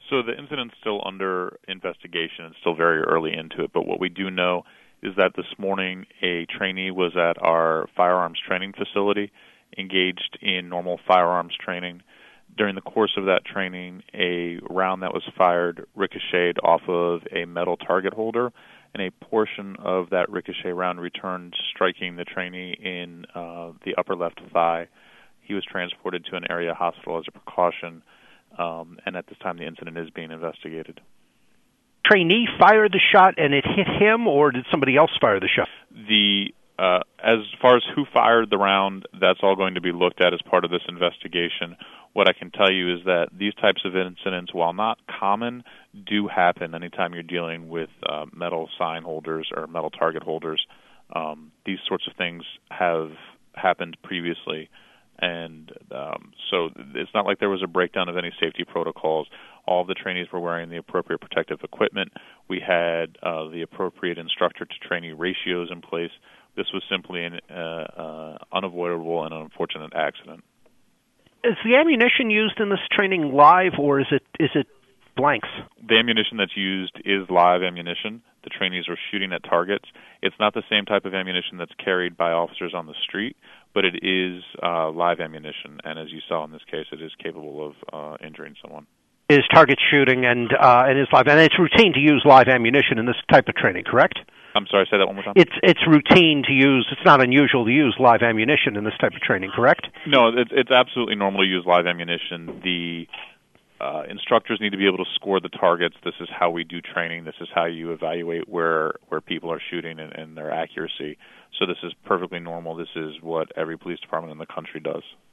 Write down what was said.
So the incident's still under investigation. It's still very early into it. But what we do know is that this morning a trainee was at our firearms training facility, engaged in normal firearms training. During the course of that training, a round that was fired ricocheted off of a metal target holder, and a portion of that ricochet round returned, striking the trainee in the upper left thigh. He was transported to an area hospital as a precaution, and at this time the incident is being investigated. Trainee fired the shot and it hit him, or did somebody else fire the shot? As far as who fired the round, that's all going to be looked at as part of this investigation. What I can tell you is that these types of incidents, while not common, do happen anytime you're dealing with metal sign holders or metal target holders. These sorts of things have happened previously, and so it's not like there was a breakdown of any safety protocols. All of the trainees were wearing the appropriate protective equipment. We had the appropriate instructor-to-trainee ratios in place. This was simply an unavoidable and unfortunate accident. Is the ammunition used in this training live, or is it blanks? The ammunition that's used is live ammunition. The trainees are shooting at targets. It's not the same type of ammunition that's carried by officers on the street, but it is live ammunition, and as you saw in this case, it is capable of injuring someone. Is target shooting and is live, and it's routine to use live ammunition in this type of training, correct? I'm sorry, say that one more time. It's routine to use. It's not unusual to use live ammunition in this type of training, correct? No, it's absolutely normal to use live ammunition. The instructors need to be able to score the targets. This is how we do training. This is how you evaluate where people are shooting and their accuracy. So this is perfectly normal. This is what every police department in the country does.